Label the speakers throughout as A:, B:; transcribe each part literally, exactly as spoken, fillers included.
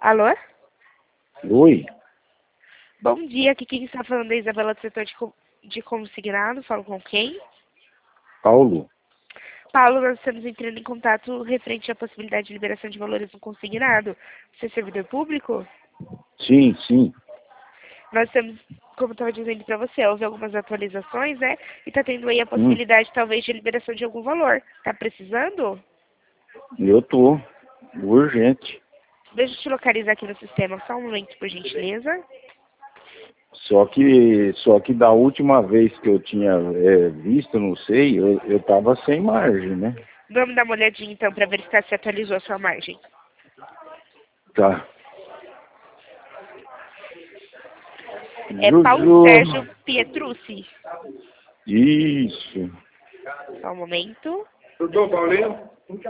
A: Alô?
B: Oi,
A: Bom dia, aqui quem está falando é a Isabela do setor de, co- de consignado. Falo com quem?
B: Paulo.
A: Paulo, nós estamos entrando em contato referente à possibilidade de liberação de valores no consignado. Você é servidor público?
B: Sim, sim.
A: Nós temos, como eu estava dizendo para você, houve algumas atualizações, né? E está tendo aí a
B: Hum,
A: possibilidade, talvez, de liberação de algum valor. Tá precisando?
B: eu tô. Urgente.
A: Deixa eu te localizar aqui no sistema. Só um momento, por gentileza.
B: Só que, só que da última vez que eu tinha é, visto, não sei, eu, eu tava sem margem, né?
A: Vamos dar uma olhadinha, então, para verificar se atualizou a sua margem.
B: Tá.
A: É Paulo
B: Juju.
A: Sérgio Pietrucci.
B: Isso.
A: Só um momento.
B: Doutor Paulinho?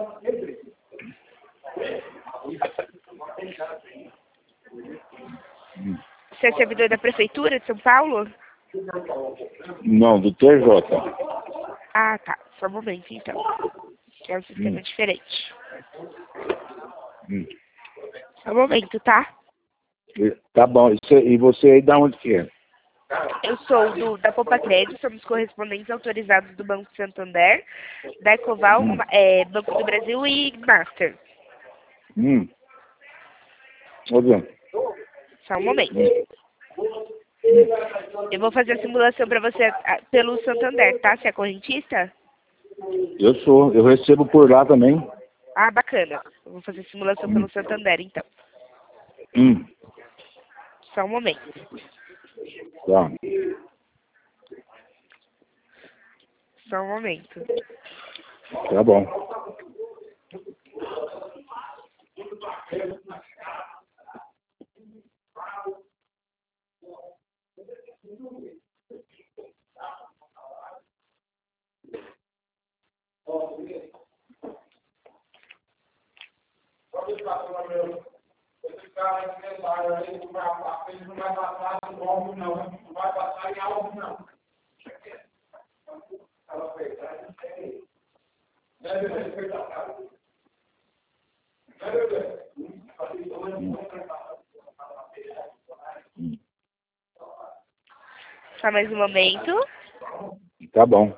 A: Você é servidor da Prefeitura de São Paulo?
B: Não, do T J.
A: Ah, tá. Só um momento, então. Que é um sistema
B: Hum,
A: diferente.
B: hum.
A: Só um momento, tá?
B: Tá bom. E você, e você aí da onde que é?
A: Eu sou do, da Poupa Crédito, somos correspondentes autorizados do Banco Santander, da Ecoval,
B: Hum,
A: é, Banco do Brasil e Master.
B: hum. Olha.
A: Só um momento.
B: Hum.
A: Eu vou fazer a simulação para você ah, pelo Santander, tá? Você é correntista?
B: Eu sou. Eu recebo por lá também.
A: Ah, bacana. Eu vou fazer a simulação
B: Hum,
A: pelo Santander, então.
B: hum.
A: Só um momento.
B: Tá.
A: Só um momento.
B: Tá bom.
A: Só mais um momento.
B: Tá bom.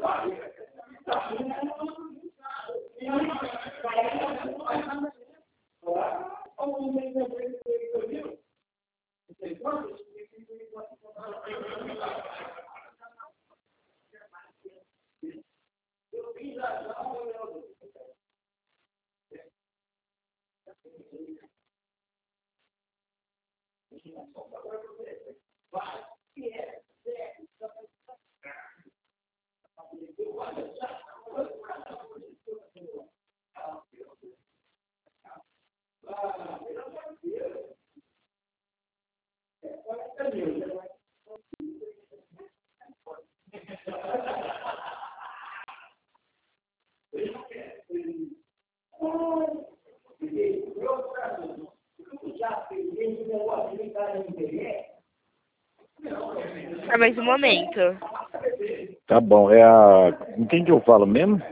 A: Só mais um momento.
B: Tá bom. É a. Com quem que eu falo mesmo?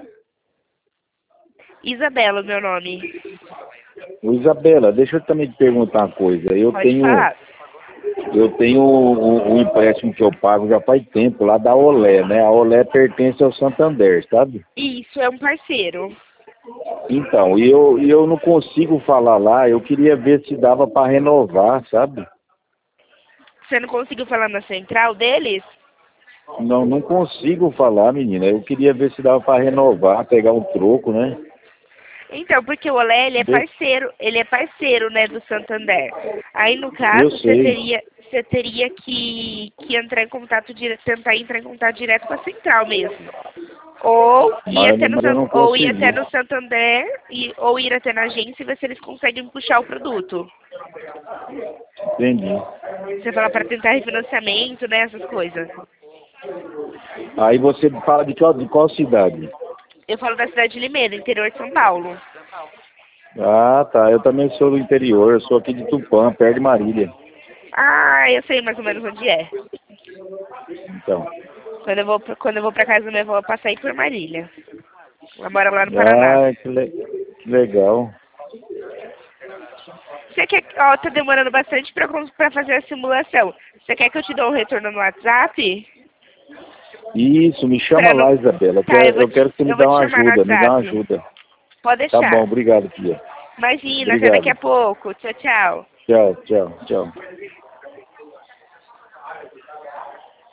A: Isabela, meu nome.
B: Ô, Isabela, deixa eu também te perguntar uma coisa. Eu
A: Pode
B: tenho.
A: falar.
B: Eu tenho um, um empréstimo que eu pago já faz tempo lá da Olé, né? A Olé pertence ao Santander, sabe?
A: Isso, é um parceiro.
B: Então, e eu, e eu não consigo falar lá, eu queria ver se dava para renovar, sabe?
A: Você não conseguiu falar na central deles?
B: Não, não consigo falar, menina. Eu queria ver se dava para renovar, pegar um troco, né?
A: Então, porque o Olé, ele é
B: De-
A: parceiro, ele é parceiro, né, do Santander. Aí, no
B: Eu
A: caso, você
B: sei,
A: teria, você teria que, que entrar em contato direto, tentar entrar em contato direto com a central mesmo. Ou ir
B: mas,
A: até no,
B: mas eu
A: San-
B: não
A: ou ir até
B: consegui.
A: no Santander, e, ou ir até na agência e ver se eles conseguem puxar o produto.
B: Entendi.
A: Você fala para tentar refinanciamento, né, essas coisas.
B: Aí você fala de qual, de qual cidade?
A: Eu falo da cidade de Limeira, interior de São Paulo.
B: Ah, tá. Eu também sou do interior. Eu sou aqui de Tupã, perto de Marília.
A: Ah, eu sei mais ou menos onde é.
B: Então.
A: Quando eu vou, pra- quando eu vou pra casa do meu avó, eu passo aí por Marília. Ela mora lá no Paraná.
B: Ah, que, le- que legal.
A: Você quer... Ó, tá demorando bastante pra, pra fazer a simulação. Você quer que eu te dê um retorno no WhatsApp?
B: Isso, me chama
A: Pra
B: lá,
A: não...
B: Isabela. Eu,
A: Tá,
B: quero,
A: eu vou
B: eu
A: te,
B: quero que você me
A: eu
B: dê
A: vou te
B: uma
A: chamar no
B: ajuda, me dá uma
A: WhatsApp.
B: ajuda.
A: Pode
B: Tá
A: deixar.
B: bom, obrigado, Pia.
A: Imagina, até
B: Obrigado.
A: daqui a pouco. Tchau, tchau.
B: Tchau, tchau, tchau.